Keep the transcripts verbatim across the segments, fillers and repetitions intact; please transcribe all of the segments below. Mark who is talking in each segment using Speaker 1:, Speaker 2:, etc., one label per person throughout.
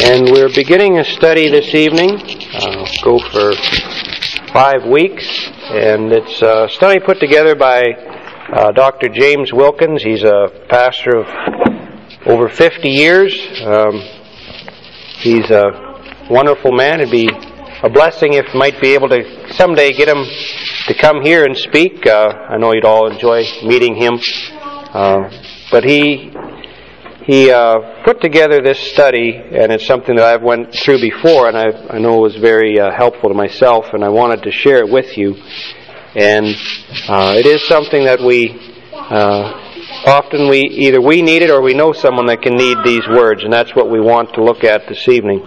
Speaker 1: And we're beginning a study this evening. Uh, go for five weeks. And it's a study put together by uh, Doctor James Wilkins. He's a pastor of over fifty years. Um, he's a wonderful man. It'd be a blessing if you might be able to someday get him to come here and speak. Uh, I know you'd all enjoy meeting him. Uh, but he... He uh, put together this study, and it's something that I've went through before, and I, I know it was very uh, helpful to myself, and I wanted to share it with you. And uh, it is something that we uh, often we either we need it or we know someone that can need these words, and that's what we want to look at this evening.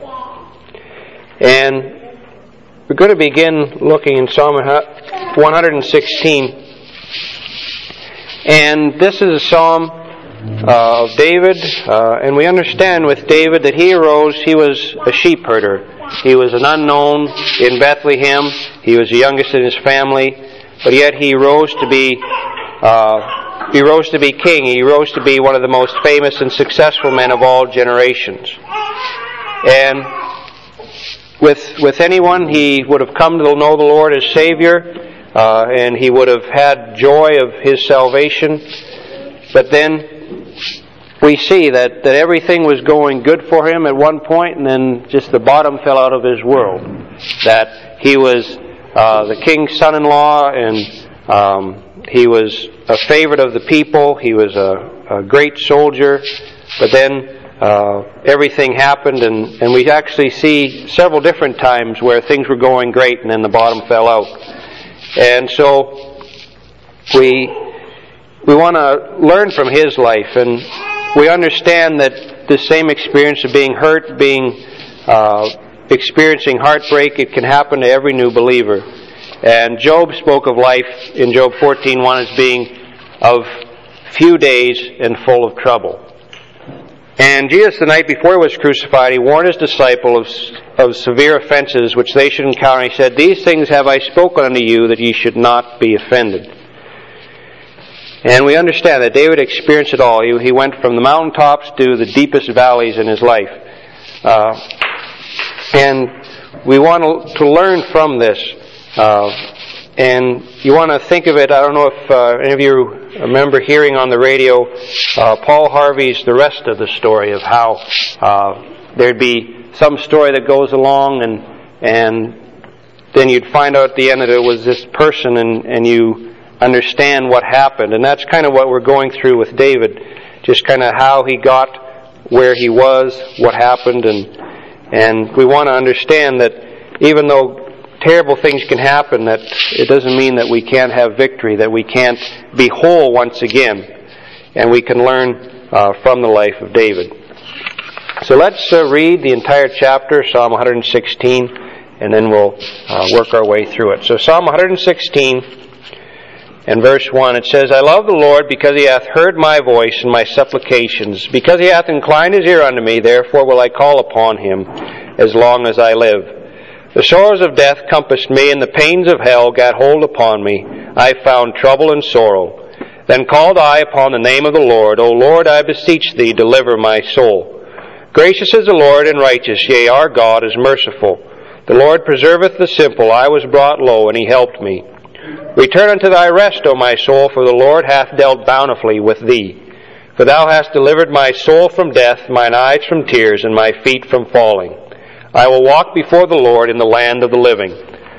Speaker 1: And we're going to begin looking in Psalm one sixteen, and this is a psalm Uh, of David, uh, and we understand with David that he arose, he was a sheep herder. He was an unknown in Bethlehem. He was the youngest in his family, but yet he rose to be uh, he rose to be king. He rose to be one of the most famous and successful men of all generations. And with with anyone, he would have come to know the Lord as Savior, uh, and he would have had joy of his salvation. But then we see that, that everything was going good for him at one point, and then just the bottom fell out of his world. That he was uh, the king's son-in-law, and um, he was a favorite of the people. He was a, a great soldier. But then uh, everything happened, and, and we actually see several different times where things were going great, and then the bottom fell out. And so we we want to learn from his life, and we understand that the same experience of being hurt, being uh, experiencing heartbreak, it can happen to every new believer. And Job spoke of life in Job fourteen one as being of few days and full of trouble. And Jesus, the night before he was crucified, he warned his disciples of, of severe offenses which they should encounter. He said, "These things have I spoken unto you, that ye should not be offended." And we understand that David experienced it all. He, he went from the mountaintops to the deepest valleys in his life. Uh, and we want to, to learn from this. Uh, and you want to think of it, I don't know if uh, any of you remember hearing on the radio uh, Paul Harvey's The Rest of the Story, of how uh, there'd be some story that goes along, and and then you'd find out at the end that it was this person, and, and you understand what happened. And that's kind of what we're going through with David, just kind of how he got where he was, what happened, and and we want to understand that even though terrible things can happen, that it doesn't mean that we can't have victory, that we can't be whole once again, and we can learn uh, from the life of David. So let's uh, read the entire chapter, Psalm one sixteen, and then we'll uh, work our way through it. So Psalm one sixteen, and verse one, it says, "I love the Lord because he hath heard my voice and my supplications. Because he hath inclined his ear unto me, therefore will I call upon him as long as I live. The sorrows of death compassed me, and the pains of hell gat hold upon me. I found trouble and sorrow. Then called I upon the name of the Lord. O Lord, I beseech thee, deliver my soul. Gracious is the Lord, and righteous, yea, our God is merciful. The Lord preserveth the simple. I was brought low, and he helped me. Return unto thy rest, O my soul, for the Lord hath dealt bountifully with thee. For thou hast delivered my soul from death, mine eyes from tears, and my feet from falling. I will walk before the Lord in the land of the living.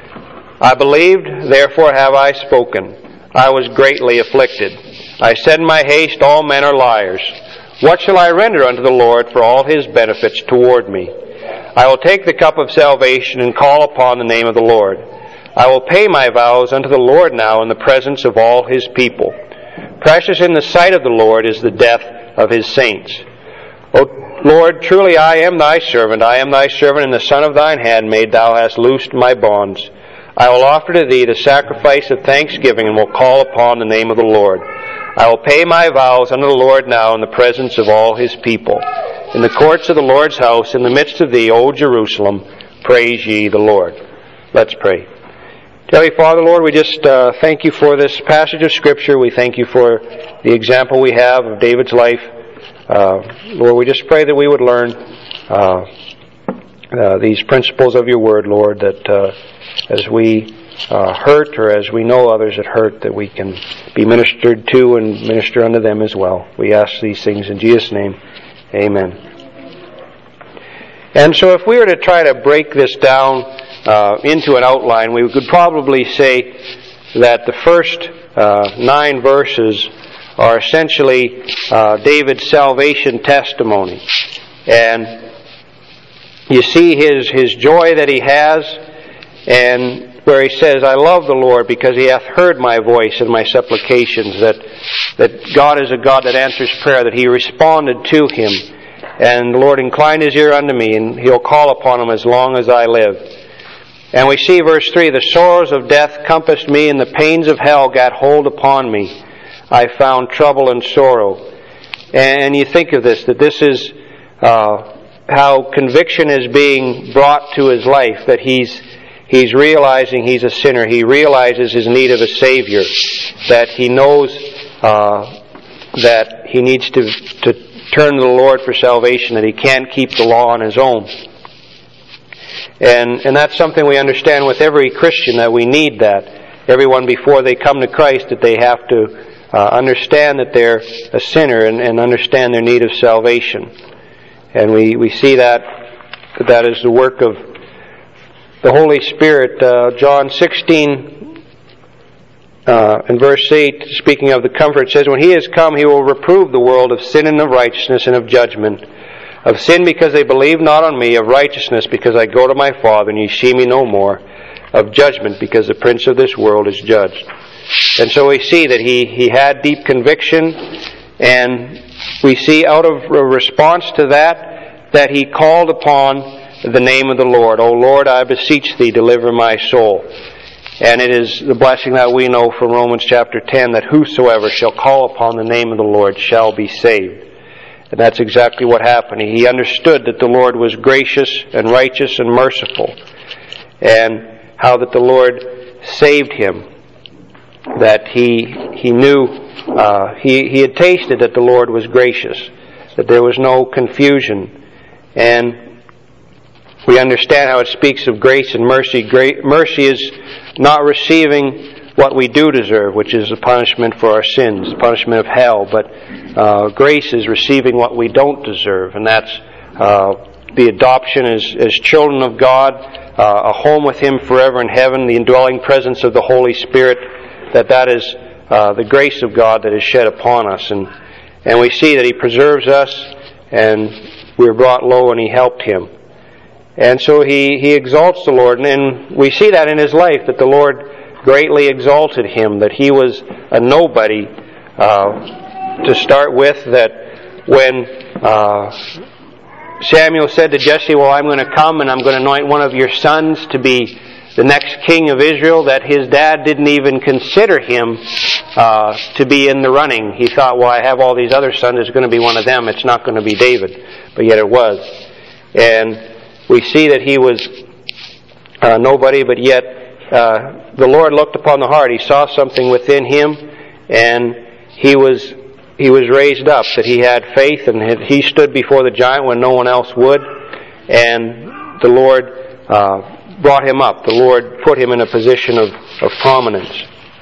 Speaker 1: I believed, therefore have I spoken. I was greatly afflicted. I said in my haste, all men are liars. What shall I render unto the Lord for all his benefits toward me? I will take the cup of salvation and call upon the name of the Lord. I will pay my vows unto the Lord now in the presence of all his people. Precious in the sight of the Lord is the death of his saints. O Lord, truly I am thy servant. I am thy servant and the son of thine handmaid. Thou hast loosed my bonds. I will offer to thee the sacrifice of thanksgiving, and will call upon the name of the Lord. I will pay my vows unto the Lord now in the presence of all his people. In the courts of the Lord's house, in the midst of thee, O Jerusalem, praise ye the Lord." Let's pray. Heavenly Father, Lord, we just uh, thank you for this passage of Scripture. We thank you for the example we have of David's life. Uh, Lord, we just pray that we would learn uh, uh, these principles of your word, Lord, that uh, as we uh, hurt or as we know others that hurt, that we can be ministered to and minister unto them as well. We ask these things in Jesus' name. Amen. And so if we were to try to break this down uh, into an outline, we could probably say that the first uh, nine verses are essentially uh, David's salvation testimony. And you see his, his joy that he has, and where he says, I love the Lord because he hath heard my voice and my supplications, that, that God is a God that answers prayer, that he responded to him. And the Lord inclined his ear unto me, and he'll call upon him as long as I live. And we see verse three, the sorrows of death compassed me, and the pains of hell gat hold upon me. I found trouble and sorrow. And you think of this, that this is uh, how conviction is being brought to his life, that he's he's realizing he's a sinner. He realizes his need of a Savior, that he knows uh, that he needs to, to turn to the Lord for salvation, that he can't keep the law on his own. And and that's something we understand with every Christian, that we need that. Everyone before they come to Christ, that they have to uh, understand that they're a sinner and, and understand their need of salvation. And we, we see that that is the work of the Holy Spirit. Uh, John sixteen uh, and verse eight, speaking of the Comforter, says, when he is come, he will reprove the world of sin and of righteousness and of judgment. Of sin because they believe not on me, of righteousness because I go to my Father and ye see me no more, of judgment because the prince of this world is judged. And so we see that he, he had deep conviction, and we see out of a response to that, that he called upon the name of the Lord. O Lord, I beseech thee, deliver my soul. And it is the blessing that we know from Romans chapter ten, that whosoever shall call upon the name of the Lord shall be saved. And that's exactly what happened. He understood that the Lord was gracious and righteous and merciful, and how that the Lord saved him. That he he knew, uh, he, he had tasted that the Lord was gracious, that there was no confusion. And we understand how it speaks of grace and mercy. Gra- mercy is not receiving what we do deserve, which is the punishment for our sins, the punishment of hell. But uh, grace is receiving what we don't deserve, and that's uh, the adoption as, as children of God, uh, a home with Him forever in heaven, the indwelling presence of the Holy Spirit, that that is uh, the grace of God that is shed upon us. And, and we see that He preserves us, and we're brought low, and He helped him. And so he, he exalts the Lord, and we see that in his life, that the Lord greatly exalted him, that he was a nobody uh, to start with, that when uh, Samuel said to Jesse, well, I'm going to come and I'm going to anoint one of your sons to be the next king of Israel, that his dad didn't even consider him uh, to be in the running. He thought, well, I have all these other sons, it's going to be one of them, it's not going to be David. But yet it was. And we see that he was uh, nobody, but yet uh, the Lord looked upon the heart. He saw something within him, and he was he was raised up, that he had faith, and had, he stood before the giant when no one else would, and the Lord uh, brought him up. The Lord put him in a position of, of prominence.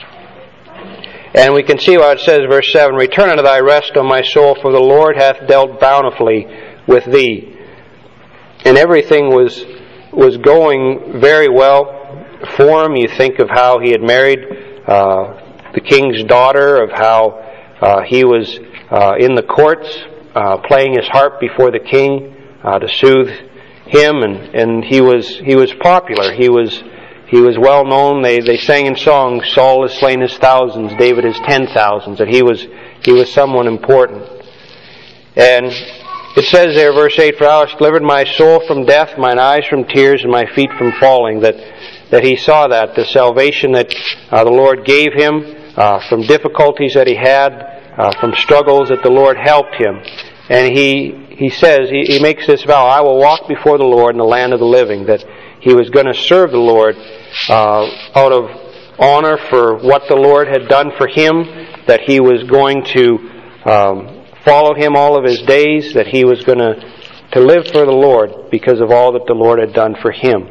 Speaker 1: And we can see what it says, verse seven, return unto thy rest, O my soul, for the Lord hath dealt bountifully with thee. And everything was was going very well for him. You think of how he had married uh, the king's daughter, of how uh, he was uh, in the courts uh, playing his harp before the king uh, to soothe him, and, and he was he was popular. He was he was well known. They they sang in songs, Saul has slain his thousands, David his ten thousands. That he was he was someone important. And it says there, verse eight, for thou hast delivered my soul from death, mine eyes from tears, and my feet from falling. That that he saw that, the salvation that uh, the Lord gave him, uh, from difficulties that he had, uh, from struggles that the Lord helped him. And he he says, he, he makes this vow, I will walk before the Lord in the land of the living. That he was going to serve the Lord uh, out of honor for what the Lord had done for him, that he was going to Um, follow him all of his days, that he was going to to live for the Lord because of all that the Lord had done for him.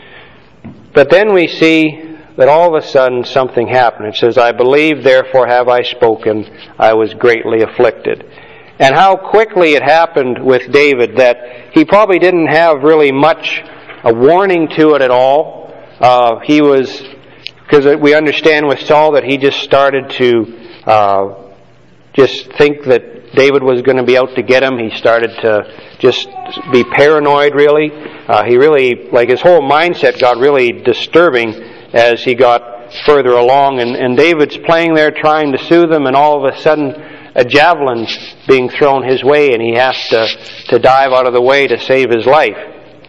Speaker 1: But then we see that all of a sudden something happened. It says, I believe, therefore have I spoken. I was greatly afflicted. And how quickly it happened with David that he probably didn't have really much a warning to it at all. Uh, he was, because we understand with Saul that he just started to uh, just think that David was going to be out to get him. He started to just be paranoid, really. Uh, he really, like his whole mindset got really disturbing as he got further along. And, and David's playing there trying to soothe him, and all of a sudden a javelin's being thrown his way, and he has to, to dive out of the way to save his life.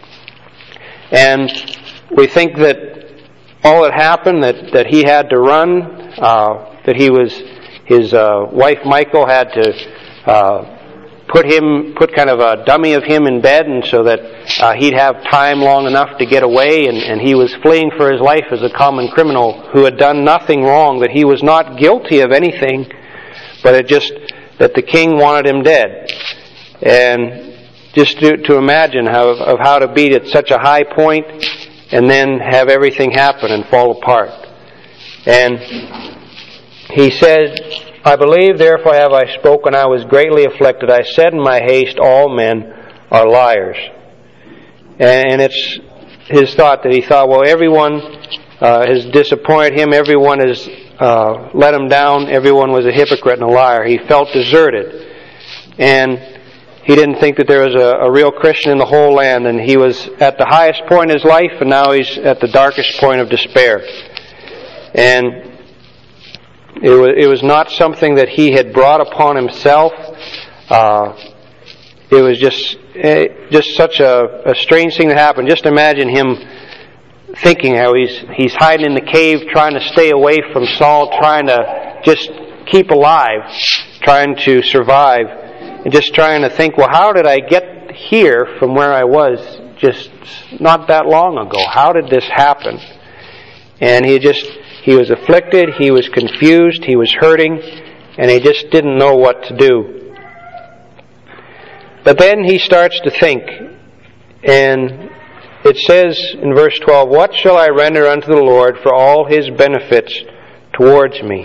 Speaker 1: And we think that all that happened, that, that he had to run, uh, that he was, his uh, wife Michal had to uh, put him, put kind of a dummy of him in bed, and so that uh, he'd have time long enough to get away, and, and he was fleeing for his life as a common criminal who had done nothing wrong, that he was not guilty of anything, but it just that the king wanted him dead. And just to, to imagine how, of how to be at such a high point and then have everything happen and fall apart. And he said, I believe, therefore have I spoken, I was greatly afflicted. I said in my haste, all men are liars. And it's his thought that he thought, well, everyone uh, has disappointed him, everyone has uh, let him down, everyone was a hypocrite and a liar. He felt deserted. And he didn't think that there was a, a real Christian in the whole land, and he was at the highest point in his life, and now he's at the darkest point of despair. And it was, it was not something that he had brought upon himself. Uh, it was just uh, just such a, a strange thing that happened. Just imagine him thinking how he's he's hiding in the cave, trying to stay away from Saul, trying to just keep alive, trying to survive. And just trying to think, well, how did I get here from where I was just not that long ago? How did this happen? And he just, he was afflicted, he was confused, he was hurting, and he just didn't know what to do. But then he starts to think, and it says in verse twelve, what shall I render unto the Lord for all His benefits towards me?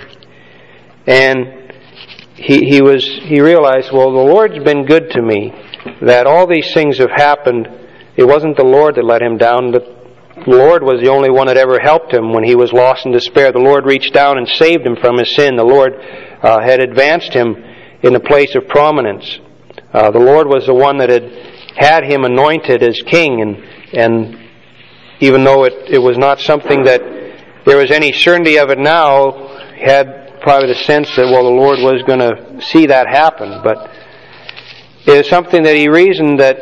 Speaker 1: And He he was he realized, well, the Lord's been good to me, that all these things have happened. It wasn't the Lord that let him down. The Lord was the only one that ever helped him when he was lost in despair. The Lord reached down and saved him from his sin. The Lord uh, had advanced him in a place of prominence. Uh, the Lord was the one that had had him anointed as king, and and even though it, it was not something that there was any certainty of it now, had probably the sense that, well, the Lord was going to see that happen. But it is something that he reasoned that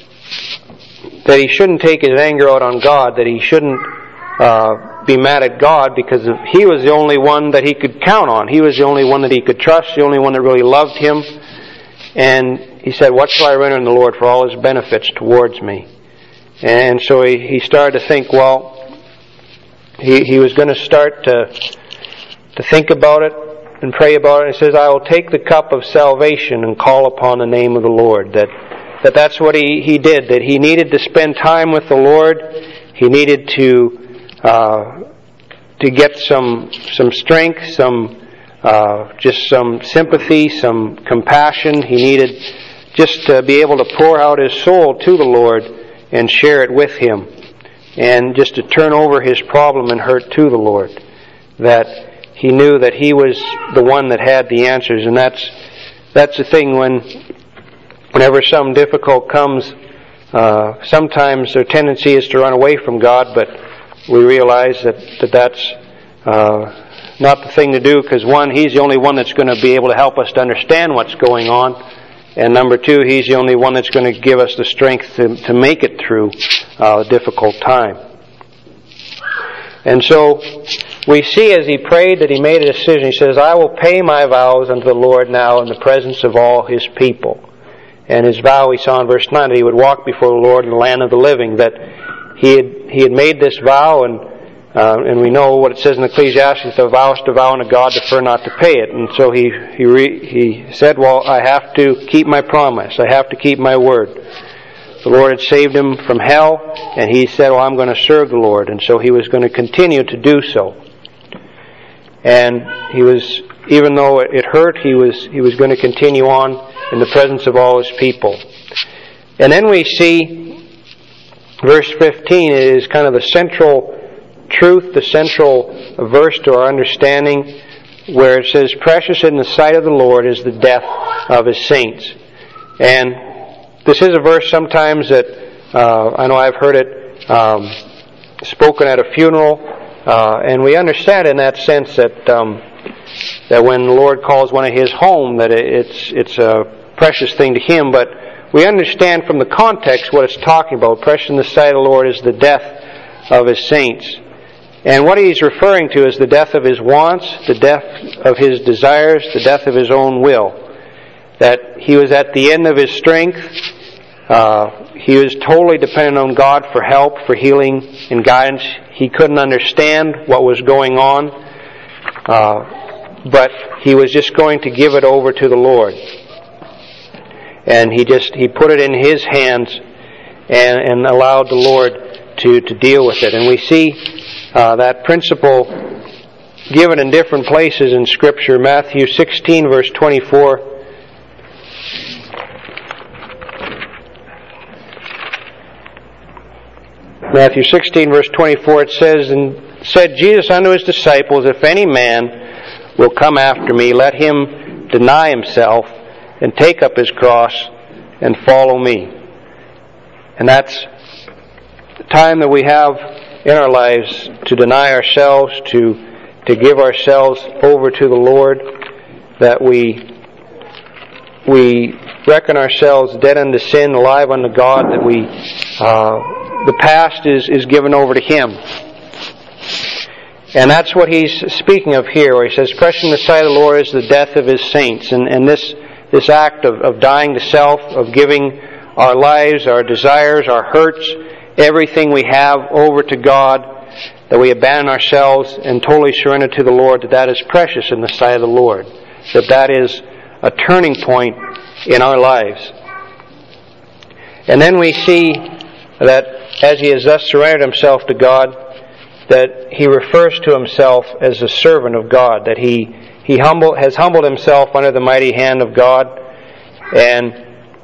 Speaker 1: that he shouldn't take his anger out on God, that he shouldn't uh, be mad at God, because of, he was the only one that he could count on. He was the only one that he could trust, the only one that really loved him. And he said, what shall I render in the Lord for all His benefits towards me? And so he, he started to think, well, he, he was going to start to to think about it and pray about it. And it says, I will take the cup of salvation and call upon the name of the Lord. That that that's what he, he did, that he needed to spend time with the Lord. He needed to uh, to get some some strength, some uh, just some sympathy, some compassion. He needed just to be able to pour out his soul to the Lord and share it with Him, and just to turn over his problem and hurt to the Lord. That he knew that He was the one that had the answers. And that's that's the thing, when whenever something difficult comes, uh, sometimes their tendency is to run away from God, but we realize that, that that's uh, not the thing to do, because one, He's the only one that's going to be able to help us to understand what's going on, and number two, He's the only one that's going to give us the strength to, to make it through uh, a difficult time. And so we see as he prayed that he made a decision. He says, I will pay my vows unto the Lord now in the presence of all His people. And his vow, we saw in verse nine, that he would walk before the Lord in the land of the living. That he had he had made this vow, and uh, and we know what it says in Ecclesiastes, thou vowest a vow unto God, defer not to pay it. And so he he re, he said, well, I have to keep my promise. I have to keep my word. The Lord had saved him from hell, and he said, well, I'm going to serve the Lord. And so he was going to continue to do so. And he was, even though it hurt, he was, he was going to continue on in the presence of all his people. And then we see verse fifteen is kind of the central truth, the central verse to our understanding, where it says, precious in the sight of the Lord is the death of His saints. And this is a verse sometimes that uh, I know I've heard it um, spoken at a funeral, uh, and we understand in that sense that um, that when the Lord calls one of His home, that it's it's a precious thing to Him. But we understand from the context what it's talking about. Precious in the sight of the Lord is the death of His saints. And what He's referring to is the death of His wants, the death of His desires, the death of His own will. That He was at the end of His strength. Uh, he was totally dependent on God for help, for healing and guidance. He couldn't understand what was going on. Uh, but he was just going to give it over to the Lord. And he just, he put it in His hands and, and allowed the Lord to, to deal with it. And we see uh, that principle given in different places in Scripture. Matthew sixteen, verse twenty-four. Matthew sixteen, verse twenty-four, it says, and said Jesus unto His disciples, if any man will come after me, let him deny himself and take up his cross and follow me. And that's the time that we have in our lives to deny ourselves, to to give ourselves over to the Lord, that we we reckon ourselves dead unto sin, alive unto God, that we uh, the past is, is given over to Him. And that's what he's speaking of here, where he says, precious in the sight of the Lord is the death of His saints. And, and this this act of, of dying to self, of giving our lives, our desires, our hurts, everything we have over to God, that we abandon ourselves and totally surrender to the Lord, that that is precious in the sight of the Lord. That that is a turning point in our lives. And then we see that as he has thus surrendered himself to God, that he refers to himself as a servant of God, that he he humble, has humbled himself under the mighty hand of God. And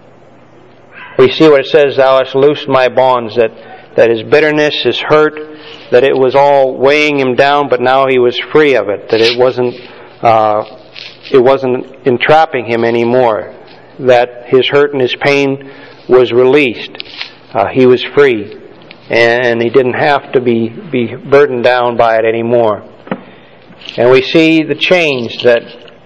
Speaker 1: we see what it says, thou hast loosed my bonds, that, that his bitterness, his hurt, that it was all weighing him down, but now he was free of it, that it wasn't uh, it wasn't entrapping him anymore, that his hurt and his pain was released. Uh, he was free, and he didn't have to be, be burdened down by it anymore. And we see the change that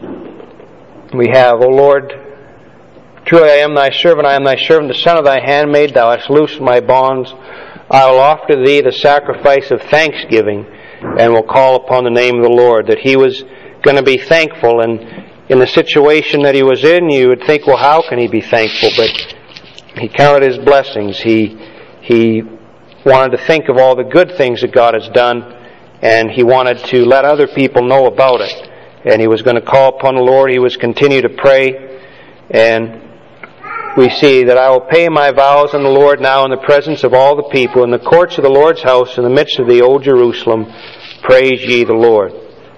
Speaker 1: we have. O Lord, truly I am Thy servant, I am Thy servant, the son of Thy handmaid, Thou hast loosed my bonds. I will offer to Thee the sacrifice of thanksgiving, and will call upon the name of the Lord. That he was going to be thankful, and in the situation that he was in, you would think, well, how can he be thankful? But he counted his blessings. He he wanted to think of all the good things that God has done, and he wanted to let other people know about it. And he was going to call upon the Lord. He was continue to pray. And we see that I will pay my vows on the Lord now in the presence of all the people, in the courts of the Lord's house, in the midst of the old Jerusalem. Praise ye the Lord.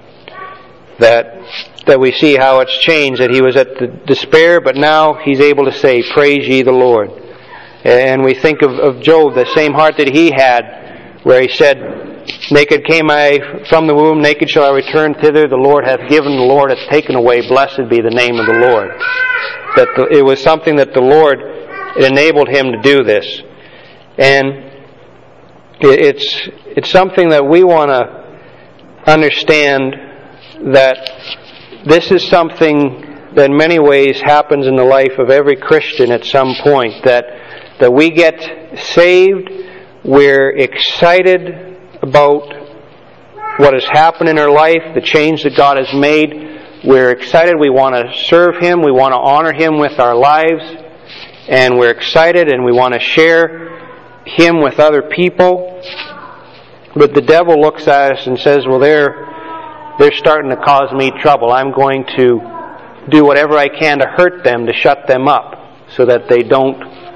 Speaker 1: That that we see how it's changed, that he was at the despair, but now he's able to say, praise ye the Lord. And we think of, of Job, the same heart that he had, where he said, naked came I from the womb, naked shall I return thither. The Lord hath given, the Lord hath taken away. Blessed be the name of the Lord. That the, it was something that the Lord, it enabled him to do this. And it, it's it's something that we want to understand, that this is something that in many ways happens in the life of every Christian at some point. That that we get saved, we're excited about what has happened in our life, the change that God has made. We're excited, we want to serve Him, we want to honor Him with our lives, and we're excited and we want to share Him with other people. But the devil looks at us and says, well, they're they're starting to cause me trouble. I'm going to do whatever I can to hurt them, to shut them up, so that they don't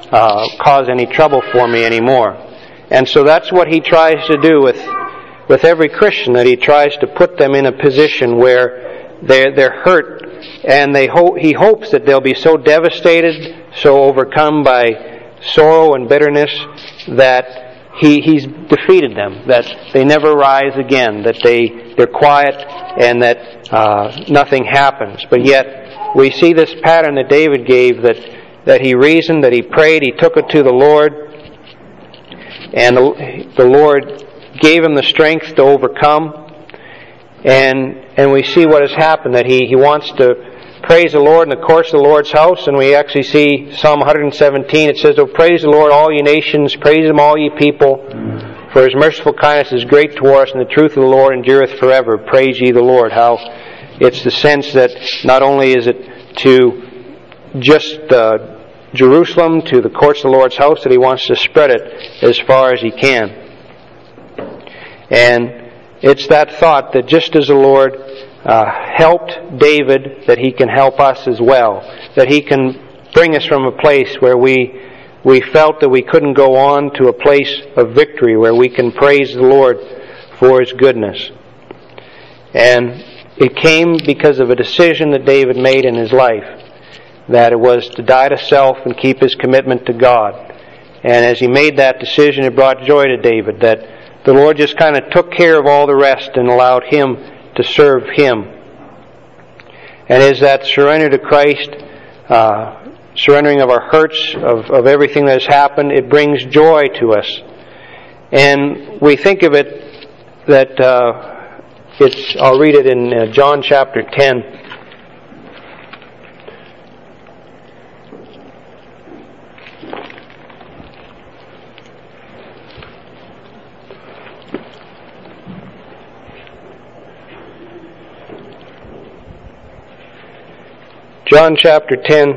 Speaker 1: uh, cause any trouble for me anymore. And so that's what he tries to do with with every Christian, that he tries to put them in a position where they're, they're hurt, and they ho- he hopes that they'll be so devastated, so overcome by sorrow and bitterness, that he, he's defeated them, that they never rise again, that they, they're quiet, and that uh, nothing happens. But yet, we see this pattern that David gave, that, that he reasoned, that he prayed, he took it to the Lord, and the, the Lord gave him the strength to overcome. And and we see what has happened, that he, he wants to praise the Lord in the courts of the Lord's house. And we actually see Psalm one seventeen. It says, "Oh, praise the Lord, all ye nations, praise Him, all ye people, for His merciful kindness is great toward us, and the truth of the Lord endureth forever. Praise ye the Lord." How it's the sense that not only is it to just uh, Jerusalem, to the courts of the Lord's house, that he wants to spread it as far as he can. And it's that thought that just as the Lord uh, helped David, that He can help us as well. That He can bring us from a place where we we felt that we couldn't go on to a place of victory, where we can praise the Lord for His goodness. And it came because of a decision that David made in his life, that it was to die to self and keep his commitment to God. And as he made that decision, it brought joy to David, that the Lord just kind of took care of all the rest and allowed him to serve Him. And as that surrender to Christ, uh, surrendering of our hurts, of, of everything that has happened, it brings joy to us. And we think of it that, uh, it's, I'll read it in uh, John chapter ten. John chapter ten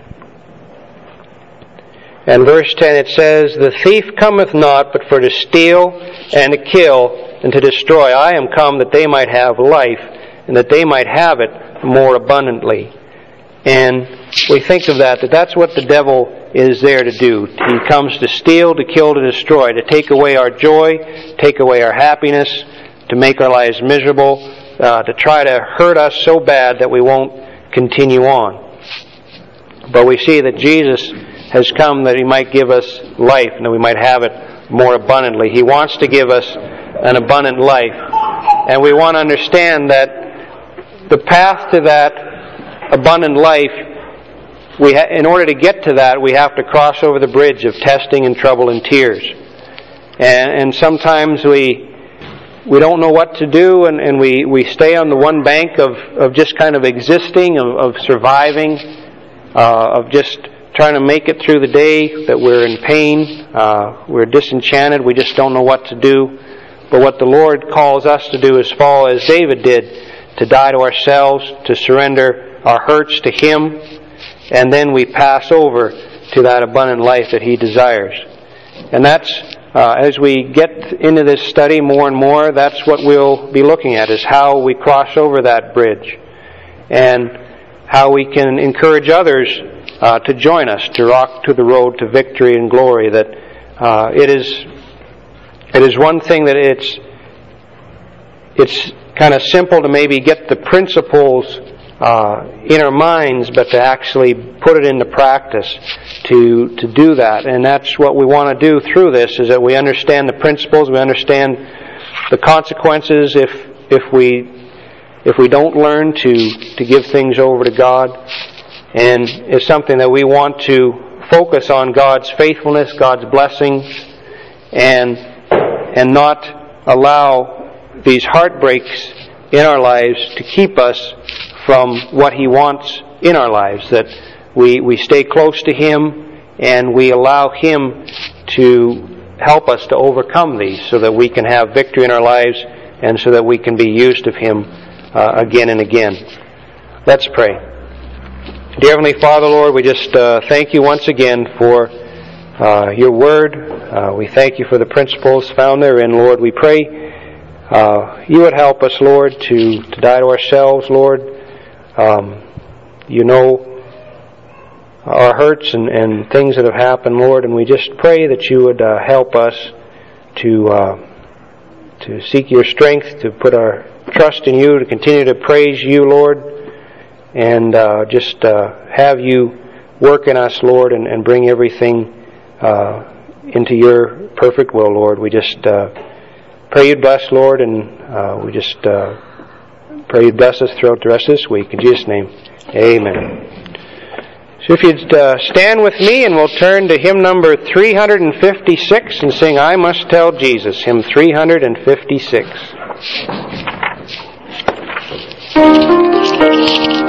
Speaker 1: and verse ten, it says, "The thief cometh not but for to steal and to kill and to destroy. I am come that they might have life, and that they might have it more abundantly." And we think of that, that that's what the devil is there to do. He comes to steal, to kill, to destroy, to take away our joy, take away our happiness, to make our lives miserable, uh, to try to hurt us so bad that we won't continue on. But we see that Jesus has come that He might give us life, and that we might have it more abundantly. He wants to give us an abundant life. And we want to understand that the path to that abundant life, we ha- in order to get to that, we have to cross over the bridge of testing and trouble and tears. And, and sometimes we We don't know what to do, and, and we, we stay on the one bank of, of just kind of existing, of, of surviving, uh, of just trying to make it through the day, that we're in pain, uh, we're disenchanted, we just don't know what to do. But what the Lord calls us to do is follow as David did, to die to ourselves, to surrender our hurts to Him, and then we pass over to that abundant life that He desires. And that's Uh, as we get into this study more and more, that's what we'll be looking at, is how we cross over that bridge, and how we can encourage others uh, to join us, to rock to the road to victory and glory. That uh, it is it is one thing that it's it's kind of simple to maybe get the principles uh, in our minds, but to actually put it into practice, to to do that. And that's what we want to do through this, is that we understand the principles, we understand the consequences if if we if we don't learn to, to give things over to God. And it's something that we want to focus on God's faithfulness, God's blessings, and and not allow these heartbreaks in our lives to keep us from what He wants in our lives. That we, we stay close to Him, and we allow Him to help us to overcome these, so that we can have victory in our lives, and so that we can be used of Him uh, again and again. Let's pray. Dear Heavenly Father, Lord, we just uh, thank You once again for uh, Your Word. Uh, we thank You for the principles found therein, Lord. We pray uh, You would help us, Lord, to, to die to ourselves, Lord. Um, you know our hurts and, and things that have happened, Lord, and we just pray that you would uh, help us to uh, to seek your strength, to put our trust in you, to continue to praise you, Lord, and uh, just uh, have you work in us, Lord, and, and bring everything uh, into your perfect will, Lord. We just uh, pray you'd bless, Lord, and uh, we just uh, pray you'd bless us throughout the rest of this week. In Jesus' name, amen. So if you'd uh, stand with me, and we'll turn to hymn number three hundred fifty-six and sing I Must Tell Jesus, hymn three hundred fifty-six.